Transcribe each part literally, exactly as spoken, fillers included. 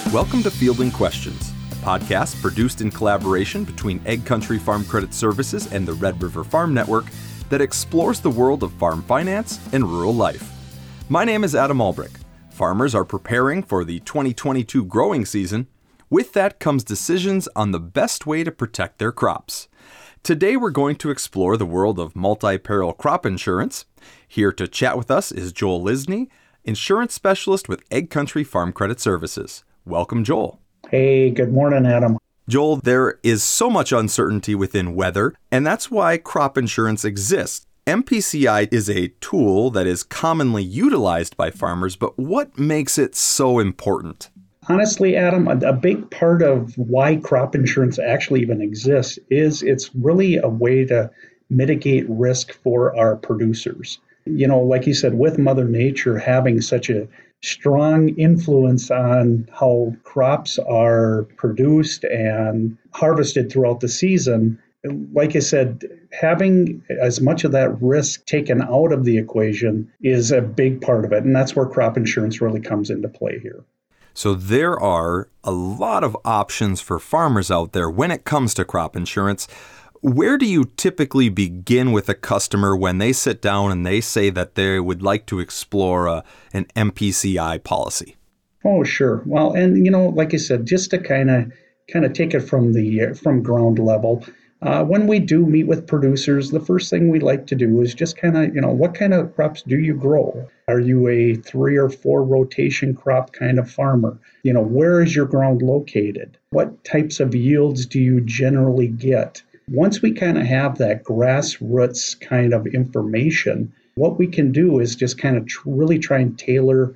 Welcome to Fielding Questions, a podcast produced in collaboration between AgCountry Farm Credit Services and the Red River Farm Network that explores the world of farm finance and rural life. My name is Adam Albrick. Farmers are preparing for the twenty twenty-two growing season. With that comes decisions on the best way to protect their crops. Today we're going to explore the world of multi-peril crop insurance. Here to chat with us is Joel Lisney, insurance specialist with AgCountry Farm Credit Services. Welcome, Joel. Hey, good morning, Adam. Joel, there is so much uncertainty within weather, and that's why crop insurance exists. M P C I is a tool that is commonly utilized by farmers, but what makes it so important? Honestly, Adam, a, a big part of why crop insurance actually even exists is it's really a way to mitigate risk for our producers. You know, like you said, with Mother Nature having such a strong influence on how crops are produced and harvested throughout the season, like I said, having as much of that risk taken out of the equation is a big part of it. And that's where crop insurance really comes into play here. So there are a lot of options for farmers out there when it comes to crop insurance. Where do you typically begin with a customer when they sit down and they say that they would like to explore a, an M P C I policy? Oh, sure. Well, and you know, like I said, just to kind of kind of take it from the from ground level, uh, when we do meet with producers, the first thing we like to do is just kind of, you know, what kind of crops do you grow? Are you a three or four rotation crop kind of farmer? You know, where is your ground located? What types of yields do you generally get? Once we kind of have that grassroots kind of information, what we can do is just kind of tr- really try and tailor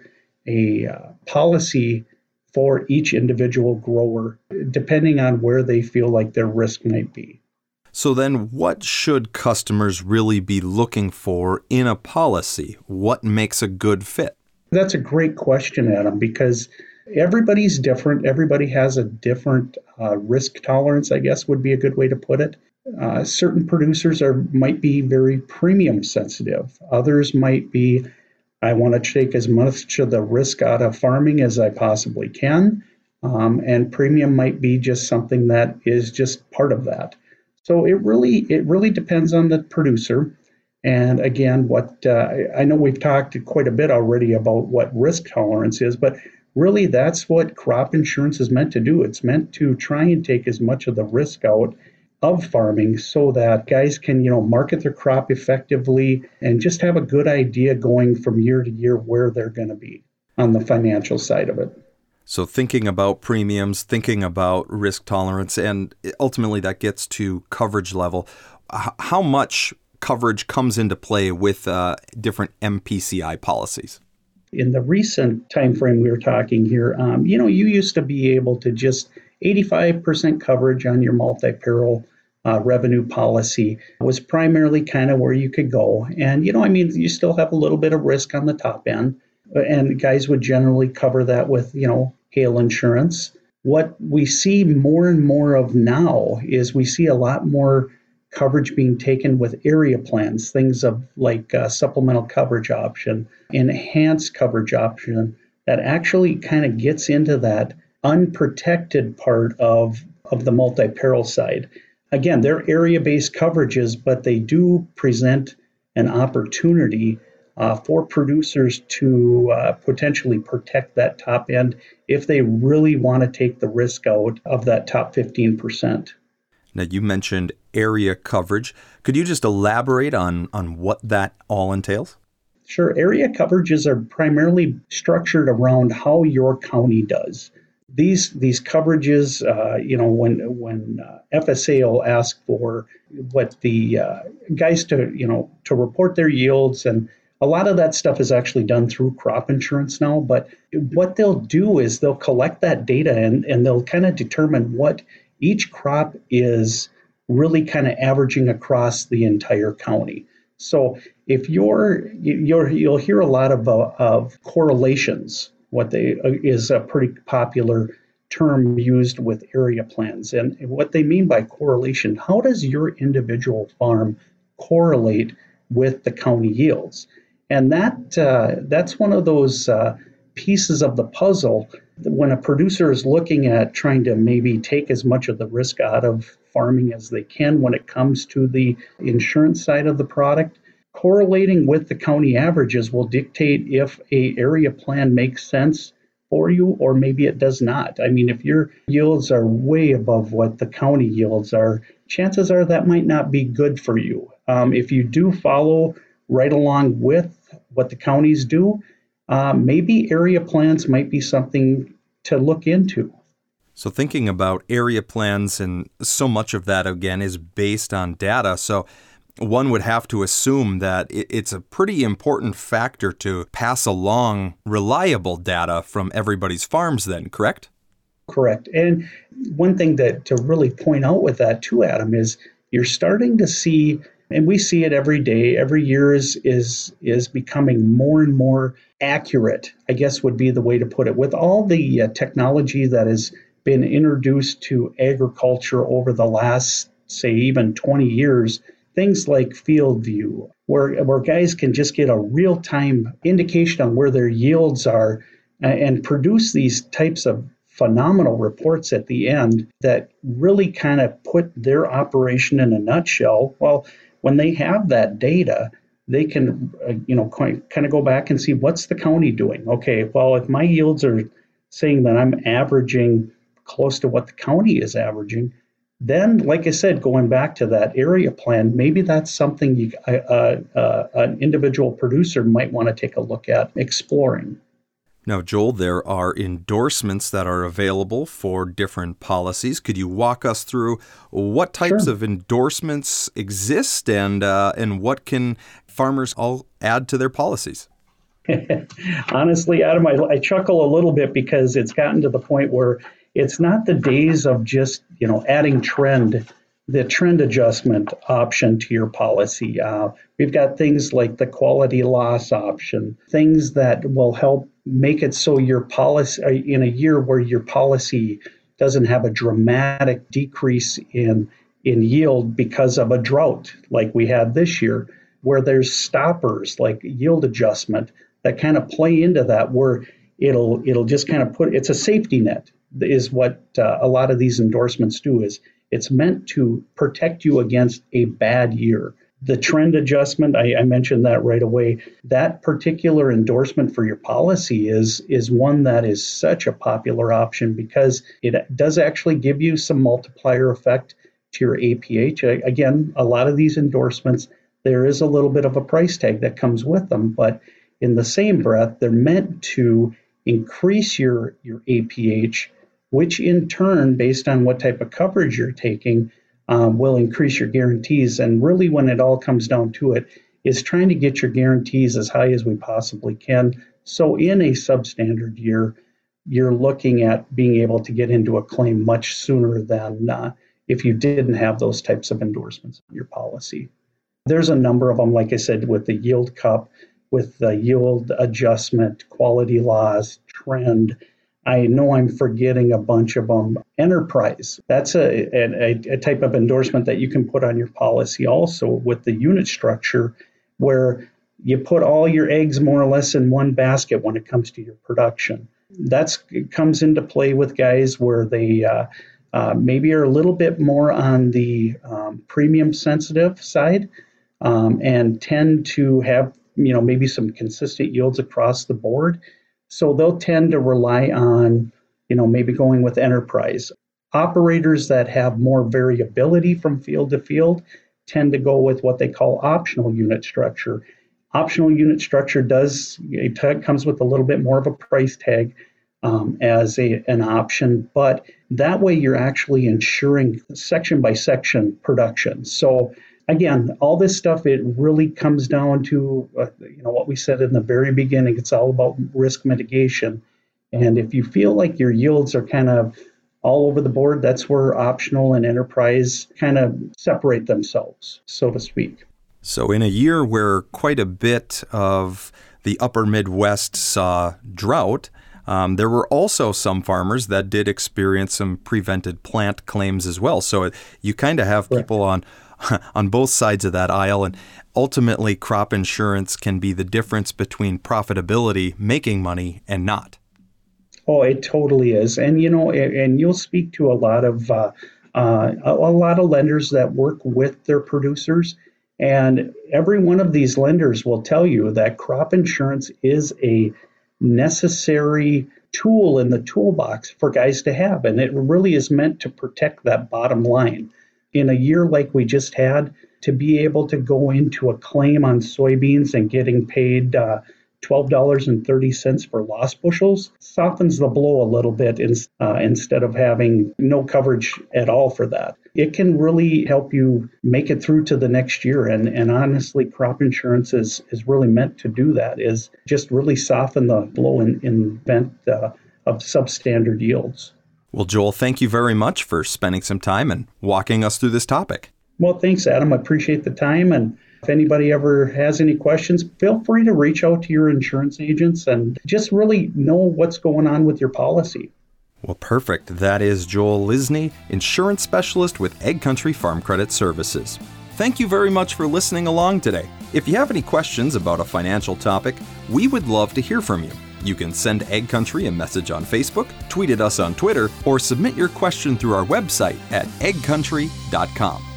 a uh, policy for each individual grower, depending on where they feel like their risk might be. So then what should customers really be looking for in a policy? What makes a good fit? That's a great question, Adam, because everybody's different. Everybody has a different uh, risk tolerance, I guess would be a good way to put it. Uh, certain producers are might be very premium sensitive. Others might be, I want to take as much of the risk out of farming as I possibly can. Um, and premium might be just something that is just part of that. So it really it really depends on the producer. And again, what uh, I know we've talked quite a bit already about what risk tolerance is, but really that's what crop insurance is meant to do. It's meant to try and take as much of the risk out of farming so that guys can, you know, market their crop effectively and just have a good idea going from year to year where they're going to be on the financial side of it. So thinking about premiums, thinking about risk tolerance, and ultimately that gets to coverage level. H- how much coverage comes into play with uh, different M P C I policies? In the recent time frame we were talking here, um, you know, you used to be able to just eighty-five percent coverage on your multi-peril uh, revenue policy was primarily kind of where you could go. And, you know, I mean, you still have a little bit of risk on the top end. And guys would generally cover that with, you know, hail insurance. What we see more and more of now is we see a lot more coverage being taken with area plans, things of like uh, supplemental coverage option, enhanced coverage option that actually kind of gets into that unprotected part of, of the multi-peril side. Again, they're area-based coverages, but they do present an opportunity uh, for producers to uh, potentially protect that top end if they really want to take the risk out of that top fifteen percent. Now, you mentioned area coverage. Could you just elaborate on, on what that all entails? Sure. Area coverages are primarily structured around how your county does. These these coverages, uh, you know, when when uh, F S A will ask for what the uh, guys to, you know, to report their yields, and a lot of that stuff is actually done through crop insurance now. But what they'll do is they'll collect that data and, and they'll kind of determine what each crop is really kind of averaging across the entire county. So if you're, you're you'll hear a lot of uh, of correlations. What they uh, is a pretty popular term used with area plans, and what they mean by correlation. How does your individual farm correlate with the county yields? And that uh, that's one of those uh, pieces of the puzzle. When a producer is looking at trying to maybe take as much of the risk out of farming as they can when it comes to the insurance side of the product, correlating with the county averages will dictate if a area plan makes sense for you or maybe it does not. I mean, if your yields are way above what the county yields are, chances are that might not be good for you. Um, if you do follow right along with what the counties do, uh, maybe area plans might be something to look into. So thinking about area plans, and so much of that, again, is based on data. So one would have to assume that it's a pretty important factor to pass along reliable data from everybody's farms then, correct? Correct. And one thing that to really point out with that too, Adam, is you're starting to see, and we see it every day, every year is is is becoming more and more accurate, I guess would be the way to put it. With all the uh, technology that has been introduced to agriculture over the last, say, even twenty years, things like Field View, where, where guys can just get a real-time indication on where their yields are uh, and produce these types of phenomenal reports at the end that really kind of put their operation in a nutshell. Well, when they have that data, they can, uh, you know, kind of go back and see what's the county doing. Okay, well, if my yields are saying that I'm averaging close to what the county is averaging, then, like I said, going back to that area plan, maybe that's something you, uh, uh, an individual producer might want to take a look at exploring. Now, Joel, there are endorsements that are available for different policies. Could you walk us through what types Sure. of endorsements exist and uh, and what can farmers all add to their policies? Honestly, Adam, I, I chuckle a little bit because it's gotten to the point where it's not the days of just, you know, adding trend, the trend adjustment option to your policy. Uh, we've got things like the quality loss option, things that will help make it so your policy in a year where your policy doesn't have a dramatic decrease in in yield because of a drought like we had this year, where there's stoppers like yield adjustment that kind of play into that, where it'll it'll just kind of put, it's a safety net is what uh, a lot of these endorsements do. Is it's meant to protect you against a bad year. The trend adjustment, I, I mentioned that right away. That particular endorsement for your policy is is one that is such a popular option because it does actually give you some multiplier effect to your A P H. Again, a lot of these endorsements, there is a little bit of a price tag that comes with them, but in the same breath, they're meant to increase your, your A P H, which in turn, based on what type of coverage you're taking, um, will increase your guarantees. And really, when it all comes down to it, is trying to get your guarantees as high as we possibly can. So in a substandard year, you're looking at being able to get into a claim much sooner than uh, if you didn't have those types of endorsements in your policy. There's a number of them, like I said, with the yield cup, with the yield adjustment, quality laws, trend. I know I'm forgetting a bunch of them. Enterprise, that's a, a, a type of endorsement that you can put on your policy also with the unit structure, where you put all your eggs more or less in one basket when it comes to your production. That's it comes into play with guys where they uh, uh, maybe are a little bit more on the um, premium sensitive side um, and tend to have, you know, maybe some consistent yields across the board. So they'll tend to rely on, you know, maybe going with enterprise. Operators that have more variability from field to field tend to go with what they call optional unit structure. Optional unit structure does, it t- comes with a little bit more of a price tag um, as a, an option, but that way you're actually ensuring section by section production. So again, all this stuff, it really comes down to, uh, you know, what we said in the very beginning. It's all about risk mitigation. And if you feel like your yields are kind of all over the board, that's where optional and enterprise kind of separate themselves, so to speak. So in a year where quite a bit of the upper Midwest saw drought, um, there were also some farmers that did experience some prevented plant claims as well. So you kind of have Correct. people on on both sides of that aisle, and ultimately crop insurance can be the difference between profitability, making money, and not. Oh, it totally is. And, you know, and, and you'll speak to a lot of uh, uh, a, a lot of lenders that work with their producers. And every one of these lenders will tell you that crop insurance is a necessary tool in the toolbox for guys to have. And it really is meant to protect that bottom line. In a year like we just had, to be able to go into a claim on soybeans and getting paid uh, twelve dollars and thirty cents for lost bushels softens the blow a little bit in, uh, instead of having no coverage at all for that. It can really help you make it through to the next year. And, and honestly, crop insurance is, is really meant to do that, is just really soften the blow in, in event uh, of substandard yields. Well, Joel, thank you very much for spending some time and walking us through this topic. Well, thanks, Adam. I appreciate the time. And if anybody ever has any questions, feel free to reach out to your insurance agents and just really know what's going on with your policy. Well, perfect. That is Joel Lisney, insurance specialist with AgCountry Farm Credit Services. Thank you very much for listening along today. If you have any questions about a financial topic, we would love to hear from you. You can send AgCountry a message on Facebook, tweet at us on Twitter, or submit your question through our website at ag country dot com.